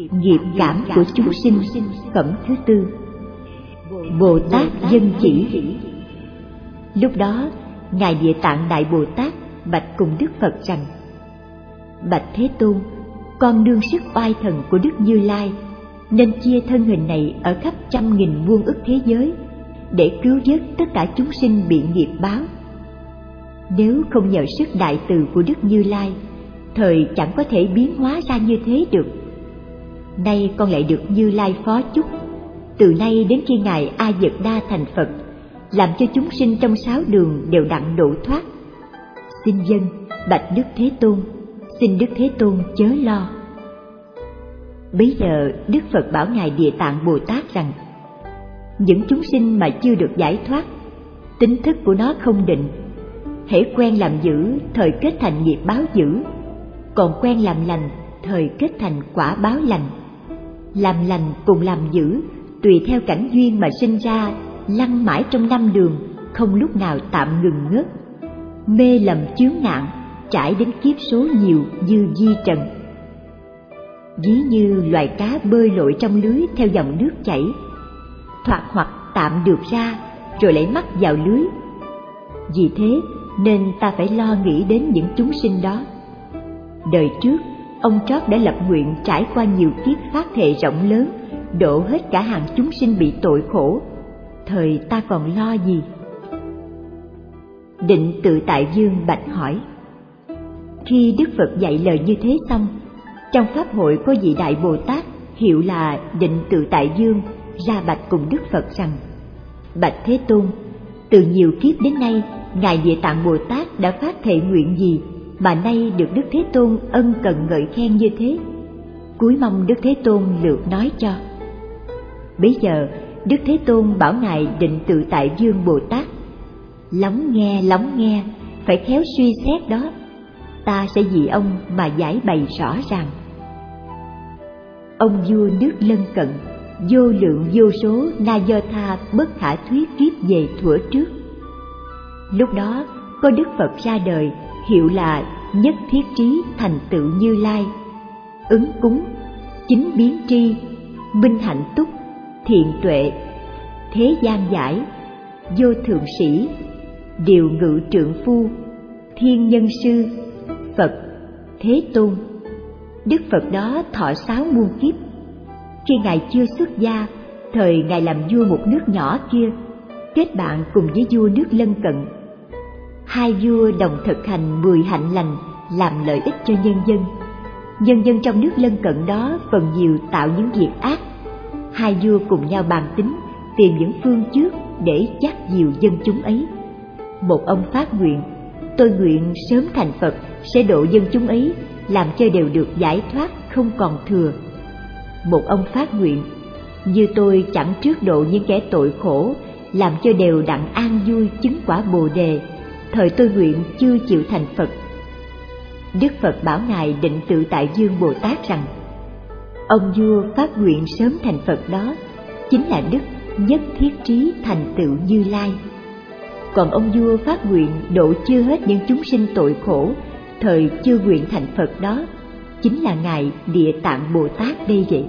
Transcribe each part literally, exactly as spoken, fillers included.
Nghiệp cảm của chúng sinh, phẩm thứ tư. Bồ Tát dân chỉ. Lúc đó, Ngài Địa Tạng Đại Bồ Tát bạch cùng Đức Phật rằng: Bạch Thế Tôn, con nương sức oai thần của Đức Như Lai, nên chia thân hình này ở khắp trăm nghìn muôn ức thế giới, để cứu vớt tất cả chúng sinh bị nghiệp báo. Nếu không nhờ sức đại từ của Đức Như Lai, thời chẳng có thể biến hóa ra như thế được. Nay con lại được Như Lai phó chúc, từ nay đến khi Ngài A Dật Đa thành Phật, làm cho chúng sinh trong sáu đường đều đặng độ thoát. Xin vâng, bạch Đức Thế Tôn, xin Đức Thế Tôn chớ lo. Bấy giờ Đức Phật bảo Ngài Địa Tạng Bồ Tát rằng: những chúng sinh mà chưa được giải thoát, tính thức của nó không định, hễ quen làm dữ, thời kết thành nghiệp báo dữ, còn quen làm lành, thời kết thành quả báo lành. Làm lành cùng làm dữ, tùy theo cảnh duyên mà sinh ra, lăn mãi trong năm đường, không lúc nào tạm ngừng ngớt. Mê lầm chướng nạn, trải đến kiếp số nhiều như di trần. Ví như loài cá bơi lội trong lưới theo dòng nước chảy, thoạt hoặc tạm được ra, rồi lại mắc vào lưới. Vì thế nên ta phải lo nghĩ đến những chúng sinh đó. Đời trước, ông Trót đã lập nguyện trải qua nhiều kiếp phát thệ rộng lớn, độ hết cả hàng chúng sinh bị tội khổ. Thời ta còn lo gì? Định Tự Tại Dương bạch hỏi. Khi Đức Phật dạy lời như thế xong, trong pháp hội có vị Đại Bồ Tát hiệu là Định Tự Tại Dương ra bạch cùng Đức Phật rằng: Bạch Thế Tôn, từ nhiều kiếp đến nay, Ngài Địa Tạng Bồ Tát đã phát thệ nguyện gì mà nay được Đức Thế Tôn ân cần ngợi khen như thế? Cúi mong Đức Thế Tôn lược nói cho. Bấy giờ Đức Thế Tôn bảo Ngài Định Tự Tại Dương Bồ Tát: Lắng nghe, lắng nghe, phải khéo suy xét đó. Ta sẽ vì ông mà giải bày rõ ràng. Ông vua nước lân cận, vô lượng vô số na do tha bất khả thuyết kiếp về thuở trước. Lúc đó có Đức Phật ra đời hiệu là Nhất Thiết Trí Thành Tựu Như Lai, ứng cúng, chính biến tri, minh hạnh túc, thiện tuệ, thế gian giải, vô thượng sĩ, điều ngự trượng phu, thiên nhân sư, Phật, Thế Tôn. Đức Phật đó thọ sáu muôn kiếp. Khi Ngài chưa xuất gia, thời Ngài làm vua một nước nhỏ kia, kết bạn cùng với vua nước lân cận. Hai vua đồng thực hành mười hạnh lành làm lợi ích cho nhân dân. Nhân dân trong nước lân cận đó phần nhiều tạo những việc ác. Hai vua cùng nhau bàn tính, tìm những phương trước để dắt dìu dân chúng ấy. Một ông phát nguyện: tôi nguyện sớm thành Phật, sẽ độ dân chúng ấy, làm cho đều được giải thoát, không còn thừa. Một ông phát nguyện: như tôi chẳng trước độ những kẻ tội khổ, làm cho đều đặng an vui chứng quả Bồ Đề, thời tôi nguyện chưa chịu thành Phật. Đức Phật bảo Ngài Định Tự Tại Dương Bồ Tát rằng: ông vua phát nguyện sớm thành Phật đó chính là Đức Nhất Thiết Trí Thành Tựu Như Lai. Còn ông vua phát nguyện độ chưa hết những chúng sinh tội khổ, thời chưa nguyện thành Phật đó chính là Ngài Địa Tạng Bồ Tát đây vậy.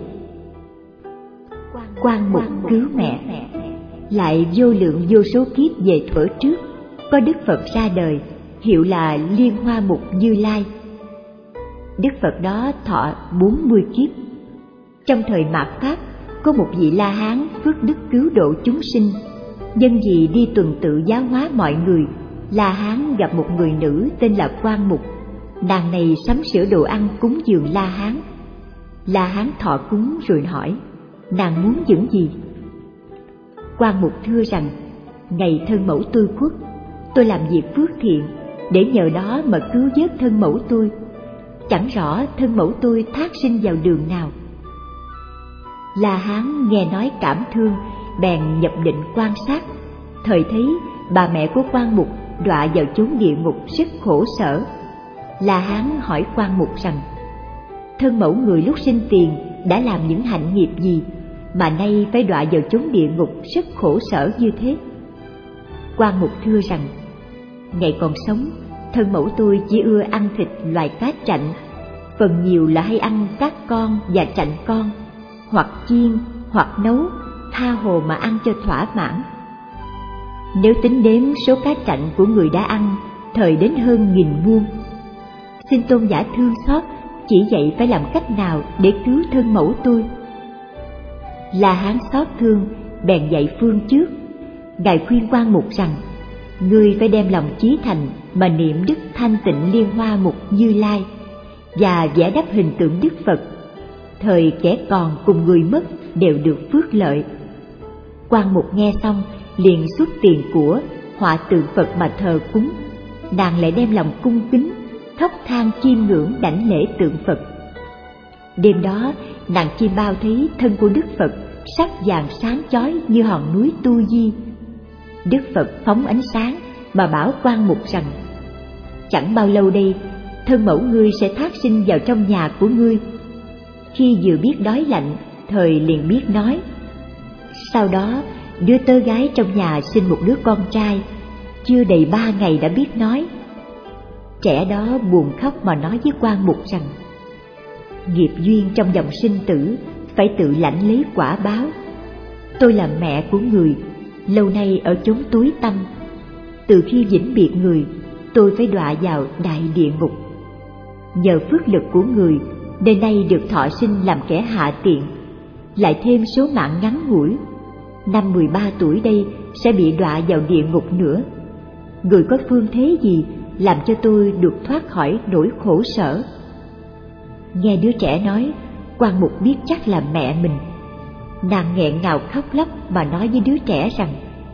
Quan Mục cứu mẹ. Lại vô lượng vô số kiếp về thuở trước, có Đức Phật ra đời hiệu là Liên Hoa Mục Như Lai. Đức Phật đó thọ bốn mươi kiếp. Trong thời mạt Pháp, có một vị La Hán phước đức cứu độ chúng sinh. Nhân vì đi tuần tự giáo hóa mọi người, La Hán gặp một người nữ tên là Quan Mục. Nàng này sắm sửa đồ ăn cúng dường La Hán. La Hán thọ cúng rồi hỏi: nàng muốn những gì? Quan Mục thưa rằng: ngày thân mẫu tôi khuất, tôi làm việc phước thiện để nhờ đó mà cứu vớt thân mẫu tôi. Chẳng rõ thân mẫu tôi thác sinh vào đường nào. La Hán nghe nói cảm thương, bèn nhập định quan sát. Thời thấy bà mẹ của Quan Mục đọa vào chốn địa ngục rất khổ sở. La Hán hỏi Quan Mục rằng: thân mẫu người lúc sinh tiền đã làm những hạnh nghiệp gì mà nay phải đọa vào chốn địa ngục rất khổ sở như thế? Quan Mục thưa rằng: ngày còn sống, thân mẫu tôi chỉ ưa ăn thịt loài cá chạnh, phần nhiều là hay ăn các con và chạnh con, hoặc chiên, hoặc nấu, tha hồ mà ăn cho thỏa mãn. Nếu tính đếm số cá chạnh của người đã ăn, thời đến hơn nghìn muôn. Xin tôn giả thương xót, chỉ dạy phải làm cách nào để cứu thân mẫu tôi. La Hán xót thương, bèn dạy phương trước. Ngài khuyên Quan Mục rằng, ngươi phải đem lòng chí thành mà niệm Đức Thanh Tịnh Liên Hoa Mục Như Lai và vẽ đắp hình tượng Đức Phật. Thời kẻ còn cùng người mất đều được phước lợi. Quan Mục nghe xong liền xuất tiền của, họa tượng Phật mà thờ cúng. Nàng lại đem lòng cung kính, thốc than chiêm ngưỡng đảnh lễ tượng Phật. Đêm đó nàng chiêm bao thấy thân của Đức Phật sắc vàng sáng chói như hòn núi Tu Di. Đức Phật phóng ánh sáng mà bảo Quan Mục rằng, chẳng bao lâu đây thân mẫu ngươi sẽ thác sinh vào trong nhà của ngươi. Khi vừa biết đói lạnh, thời liền biết nói. Sau đó đứa tớ gái trong nhà sinh một đứa con trai, chưa đầy ba ngày đã biết nói. Trẻ đó buồn khóc mà nói với Quan Mục rằng, nghiệp duyên trong dòng sinh tử phải tự lãnh lấy quả báo. Tôi là mẹ của người, lâu nay ở chốn tối tăm. Từ khi vĩnh biệt người, tôi phải đọa vào đại địa ngục. Nhờ phước lực của người nên nay được thọ sinh làm kẻ hạ tiện, lại thêm số mạng ngắn ngủi. Năm mười ba tuổi đây sẽ bị đọa vào địa ngục nữa. Người có phương thế gì làm cho tôi được thoát khỏi nỗi khổ sở? Nghe đứa trẻ nói, Quan Mục biết chắc là mẹ mình. Nàng nghẹn ngào khóc lóc mà nói với đứa trẻ rằng,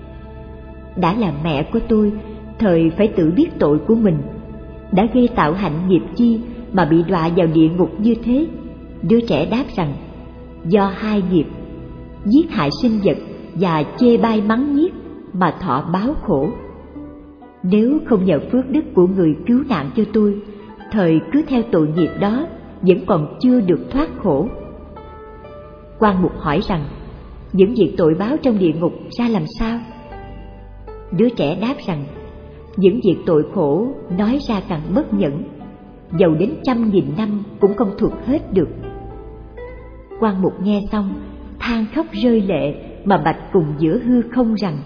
đã là mẹ của tôi, thời phải tự biết tội của mình. Đã gây tạo hạnh nghiệp chi mà bị đọa vào địa ngục như thế? Đứa trẻ đáp rằng, do hai nghiệp, giết hại sinh vật và chê bai mắng nhiếc mà thọ báo khổ. Nếu không nhờ phước đức của người cứu nạn cho tôi, thời cứ theo tội nghiệp đó vẫn còn chưa được thoát khổ. Quan Mục hỏi rằng, những việc tội báo trong địa ngục ra làm sao? Đứa trẻ đáp rằng, những việc tội khổ nói ra càng bất nhẫn, dầu đến trăm nghìn năm cũng không thuật hết được. Quan Mục nghe xong than khóc rơi lệ mà bạch cùng giữa hư không rằng,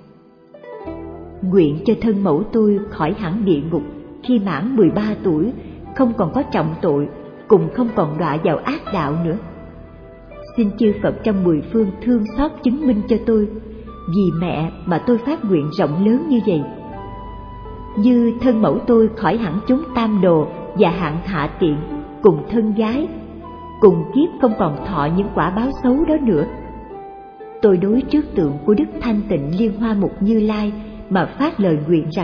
nguyện cho thân mẫu tôi khỏi hẳn địa ngục khi mãn mười ba tuổi, không còn có trọng tội, cùng không còn đọa vào ác đạo nữa. Xin chư Phật trong mười phương thương xót chứng minh cho tôi, vì mẹ mà tôi phát nguyện rộng lớn như vậy. Như thân mẫu tôi khỏi hẳn chúng tam đồ và hạng hạ tiện, cùng thân gái, cùng kiếp không còn thọ những quả báo xấu đó nữa. Tôi đối trước tượng của Đức Thanh Tịnh Liên Hoa Mục Như Lai mà phát lời nguyện rằng,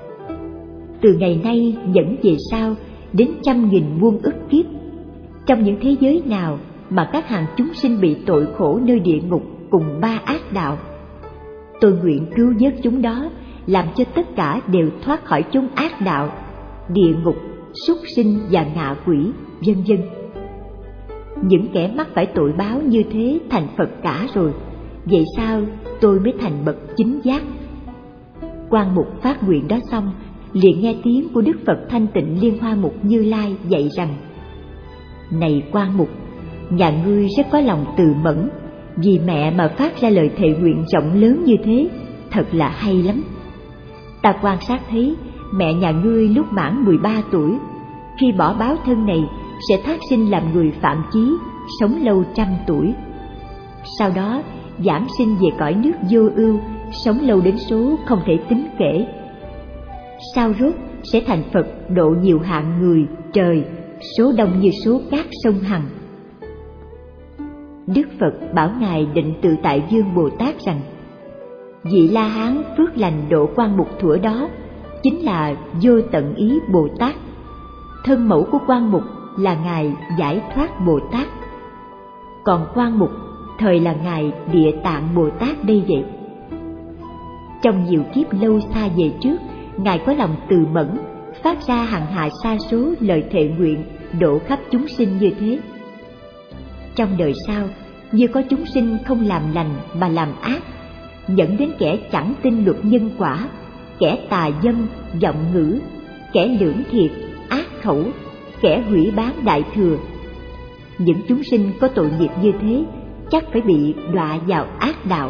từ ngày nay dẫn về sau đến trăm nghìn muôn ức kiếp, trong những thế giới nào mà các hàng chúng sinh bị tội khổ nơi địa ngục cùng ba ác đạo, tôi nguyện cứu vớt chúng đó, làm cho tất cả đều thoát khỏi chúng ác đạo, địa ngục, súc sinh và ngạ quỷ, vân vân. Những kẻ mắc phải tội báo như thế thành Phật cả rồi, vậy sao tôi mới thành bậc chính giác? Quan Mục phát nguyện đó xong, liền nghe tiếng của Đức Phật Thanh Tịnh Liên Hoa Mục Như Lai dạy rằng, này Quan Mục, nhà ngươi rất có lòng từ mẫn, vì mẹ mà phát ra lời thệ nguyện rộng lớn như thế, thật là hay lắm. Ta quan sát thấy mẹ nhà ngươi lúc mãn mười ba tuổi, khi bỏ báo thân này sẽ thác sinh làm người phạm chí, sống lâu trăm tuổi. Sau đó giảm sinh về cõi nước vô ưu, sống lâu đến số không thể tính kể. Sau rốt sẽ thành Phật độ nhiều hạng người, trời, số đông như số cát sông Hằng. Đức Phật bảo Ngài Định Tự Tại Dương Bồ Tát rằng, vị La Hán phước lành độ Quan Mục thuở đó chính là Vô Tận Ý Bồ Tát. Thân mẫu của Quan Mục là Ngài Giải Thoát Bồ Tát, còn Quan Mục thời là Ngài Địa Tạng Bồ Tát đây vậy. Trong nhiều kiếp lâu xa về trước, Ngài có lòng từ mẫn, phát ra hằng hà sa số lời thệ nguyện độ khắp chúng sinh như thế. Trong đời sau, như có chúng sinh không làm lành mà làm ác, dẫn đến kẻ chẳng tin luật nhân quả, kẻ tà dâm, vọng ngữ, kẻ lưỡng thiệt, ác khẩu, kẻ hủy bán đại thừa. Những chúng sinh có tội nghiệp như thế chắc phải bị đọa vào ác đạo.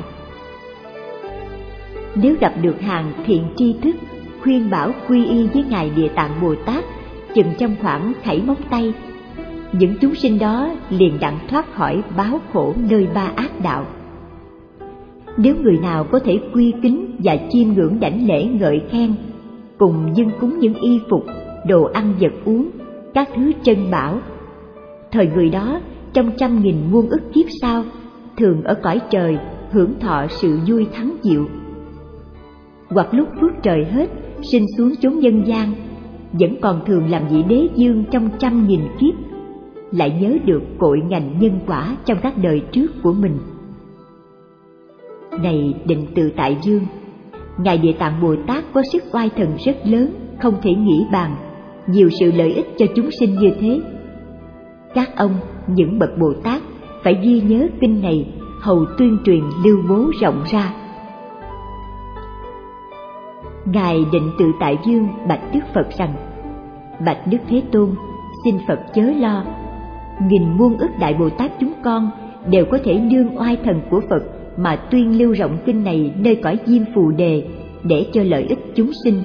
Nếu gặp được hàng thiện tri thức khuyên bảo quy y với Ngài Địa Tạng Bồ Tát chừng trong khoảng khẩy móng tay, những chúng sinh đó liền đặng thoát khỏi báo khổ nơi ba ác đạo. Nếu người nào có thể quy kính và chiêm ngưỡng đảnh lễ ngợi khen, cùng dâng cúng những y phục, đồ ăn vật uống, các thứ trân bảo, thời người đó trong trăm nghìn muôn ức kiếp sau thường ở cõi trời hưởng thọ sự vui thắng diệu. Hoặc lúc phước trời hết, sinh xuống chốn nhân gian, vẫn còn thường làm vị đế dương trong trăm nghìn kiếp, lại nhớ được cội ngành nhân quả trong các đời trước của mình. Này Định Tự Tại Dương, Ngài Địa Tạng Bồ Tát có sức oai thần rất lớn, không thể nghĩ bàn, nhiều sự lợi ích cho chúng sinh như thế. Các ông, những bậc Bồ Tát, phải ghi nhớ kinh này, hầu tuyên truyền lưu bố rộng ra. Ngài Định Tự Tại Dương bạch Đức Phật rằng: Bạch Đức Thế Tôn, xin Phật chớ lo, nghìn muôn ức đại Bồ Tát chúng con đều có thể nương oai thần của Phật mà tuyên lưu rộng kinh này nơi cõi Diêm Phù Đề để cho lợi ích chúng sinh.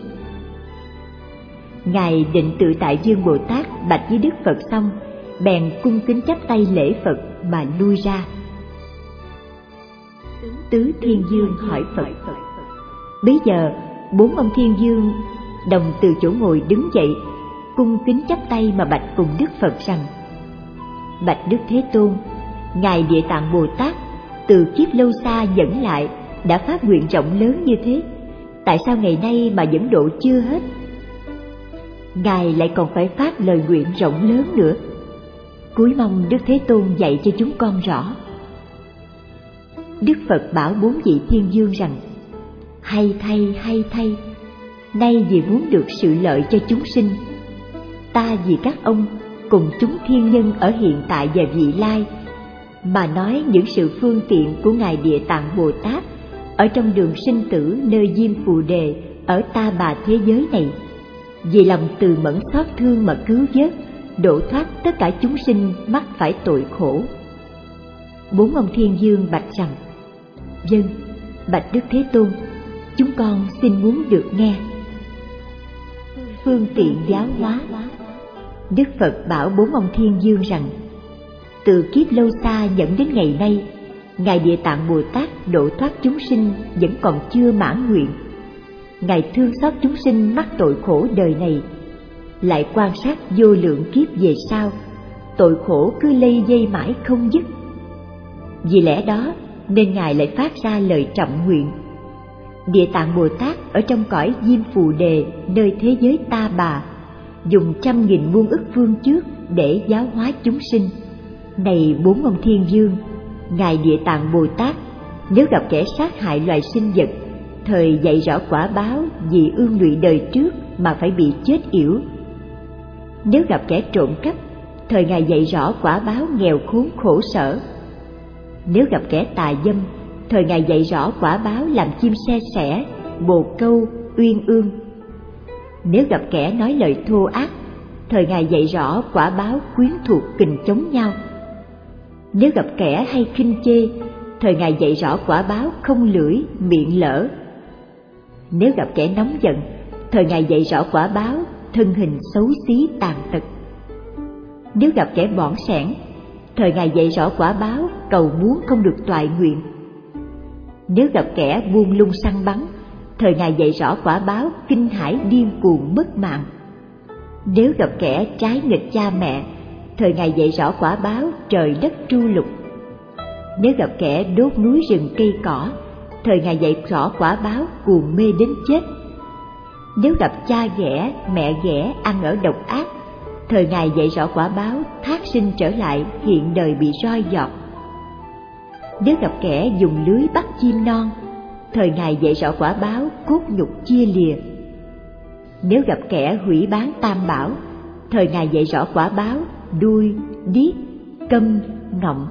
Ngài Định Tự Tại Dương Bồ Tát bạch với Đức Phật xong, bèn cung kính chắp tay lễ Phật mà lui ra. Tứ Thiên Dương hỏi Phật. Bấy giờ bốn ông Thiên Dương đồng từ chỗ ngồi đứng dậy, cung kính chắp tay mà bạch cùng Đức Phật rằng: Bạch Đức Thế Tôn, Ngài Địa Tạng Bồ Tát từ kiếp lâu xa dẫn lại đã phát nguyện rộng lớn như thế, tại sao ngày nay mà vẫn độ chưa hết? Ngài lại còn phải phát lời nguyện rộng lớn nữa. Cúi mong Đức Thế Tôn dạy cho chúng con rõ. Đức Phật bảo bốn vị Thiên Dương rằng: Hay thay, hay thay, nay vì muốn được sự lợi cho chúng sinh, ta vì các ông cùng chúng thiên nhân ở hiện tại và vị lai mà nói những sự phương tiện của Ngài Địa Tạng Bồ Tát ở trong đường sinh tử nơi Diêm Phù Đề ở ta bà thế giới này, vì lòng từ mẫn xót thương mà cứu vớt, độ thoát tất cả chúng sinh mắc phải tội khổ. Bốn ông Thiên Dương bạch rằng: Vâng, bạch Đức Thế Tôn, chúng con xin muốn được nghe. Phương tiện giáo hóa. Đức Phật bảo bốn ông Thiên Dương rằng: Từ kiếp lâu xa dẫn đến ngày nay, Ngài Địa Tạng Bồ Tát độ thoát chúng sinh vẫn còn chưa mãn nguyện. Ngài thương xót chúng sinh mắc tội khổ đời này, lại quan sát vô lượng kiếp về sau, tội khổ cứ lây dây mãi không dứt. Vì lẽ đó nên Ngài lại phát ra lời trọng nguyện: Địa Tạng Bồ Tát ở trong cõi Diêm Phù Đề nơi thế giới ta bà, dùng trăm nghìn muôn ức phương trước để giáo hóa chúng sinh. Này bốn ông Thiên Dương, Ngài Địa Tạng Bồ Tát nếu gặp kẻ sát hại loài sinh vật, thời dạy rõ quả báo vì ương lụy đời trước mà phải bị chết yểu. Nếu gặp kẻ trộm cắp, thời Ngài dạy rõ quả báo nghèo khốn khổ sở. Nếu gặp kẻ tà dâm, thời Ngài dạy rõ quả báo làm chim xe sẻ, bồ câu, uyên ương. Nếu gặp kẻ nói lời thô ác, thời Ngài dạy rõ quả báo quyến thuộc kình chống nhau. Nếu gặp kẻ hay khinh chê, thời Ngài dạy rõ quả báo không lưỡi, miệng lỡ. Nếu gặp kẻ nóng giận, thời Ngài dạy rõ quả báo thân hình xấu xí tàn tật. Nếu gặp kẻ bỏng sẻn, thời Ngài dạy rõ quả báo cầu muốn không được toại nguyện. Nếu gặp kẻ buông lung săn bắn, thời Ngài dạy rõ quả báo kinh hãi điên cuồng mất mạng. Nếu gặp kẻ trái nghịch cha mẹ, thời Ngài dạy rõ quả báo trời đất tru lục. Nếu gặp kẻ đốt núi rừng cây cỏ, thời Ngài dạy rõ quả báo cuồng mê đến chết. Nếu gặp cha ghẻ, mẹ ghẻ ăn ở độc ác, thời Ngài dạy rõ quả báo thác sinh trở lại hiện đời bị roi giọt. Nếu gặp kẻ dùng lưới bắt chim non, thời Ngài dạy rõ quả báo cốt nhục chia lìa. Nếu gặp kẻ hủy bán tam bảo, thời Ngài dạy rõ quả báo đuôi, điếc, câm, ngọng.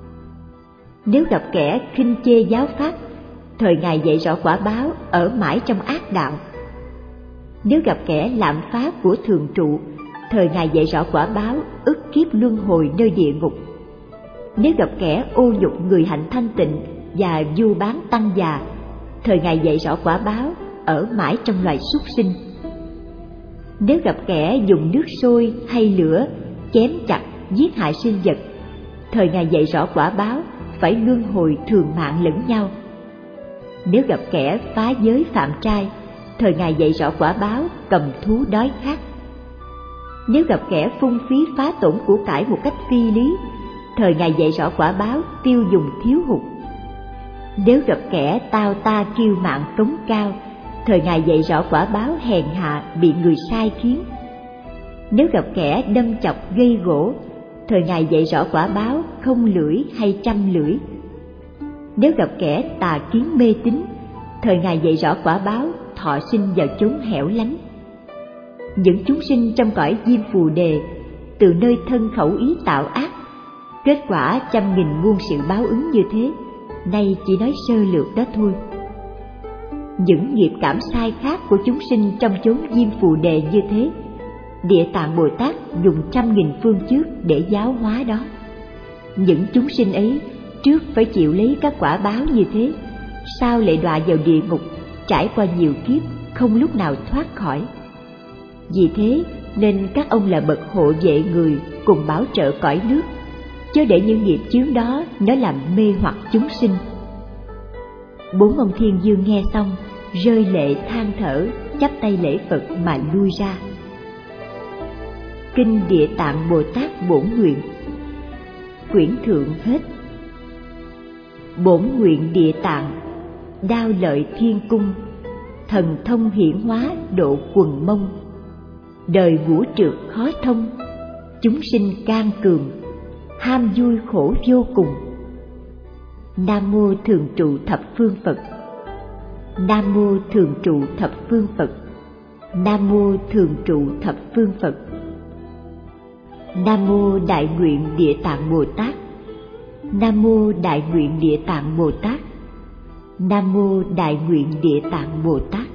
Nếu gặp kẻ khinh chê giáo pháp, thời Ngài dạy rõ quả báo ở mãi trong ác đạo. Nếu gặp kẻ lạm phá của thường trụ, thời Ngài dạy rõ quả báo ức kiếp luân hồi nơi địa ngục. Nếu gặp kẻ ô nhục người hạnh thanh tịnh và du bán tăng già, thời Ngài dạy rõ quả báo ở mãi trong loài súc sinh. Nếu gặp kẻ dùng nước sôi hay lửa chém chặt giết hại sinh vật, thời Ngài dạy rõ quả báo phải luân hồi thường mạng lẫn nhau. Nếu gặp kẻ phá giới phạm trai, thời Ngài dạy rõ quả báo cầm thú đói khát. Nếu gặp kẻ phung phí phá tổn của cải một cách phi lý, thời Ngài dạy rõ quả báo tiêu dùng thiếu hụt. Nếu gặp kẻ tao ta kiêu mạn tống cao, thời Ngài dạy rõ quả báo hèn hạ bị người sai khiến. Nếu gặp kẻ đâm chọc gây gỗ, thời Ngài dạy rõ quả báo không lưỡi hay trăm lưỡi. Nếu gặp kẻ tà kiến mê tín, thời Ngài dạy rõ quả báo thọ sinh vào chốn hẻo lánh. Những chúng sinh trong cõi Diêm Phù Đề, từ nơi thân khẩu ý tạo ác, kết quả trăm nghìn muôn sự báo ứng như thế, nay chỉ nói sơ lược đó thôi. Những nghiệp cảm sai khác của chúng sinh trong chốn Diêm Phù Đề như thế, Địa Tạng Bồ Tát dùng trăm nghìn phương trước để giáo hóa đó. Những chúng sinh ấy trước phải chịu lấy các quả báo như thế, sau lại đọa vào địa ngục, trải qua nhiều kiếp không lúc nào thoát khỏi. Vì thế nên các ông là bậc hộ vệ người cùng bảo trợ cõi nước, chớ để những nghiệp chướng đó nó làm mê hoặc chúng sinh. Bốn ông thiên dương nghe xong rơi lệ than thở, chắp tay lễ Phật mà lui ra. Kinh Địa Tạng Bồ Tát Bổn Nguyện. Quyển thượng hết. Bổn nguyện Địa Tạng, đao lợi thiên cung, thần thông hiển hóa độ quần mông. Đời ngũ trượt khó thông, chúng sinh can cường, ham vui khổ vô cùng. Nam mô thường trụ thập phương Phật. Nam mô thường trụ thập phương Phật. Nam mô thường trụ thập phương Phật. Nam mô Đại Nguyện Địa Tạng Bồ Tát. Nam mô Đại Nguyện Địa Tạng Bồ Tát. Nam mô Đại Nguyện Địa Tạng Bồ Tát.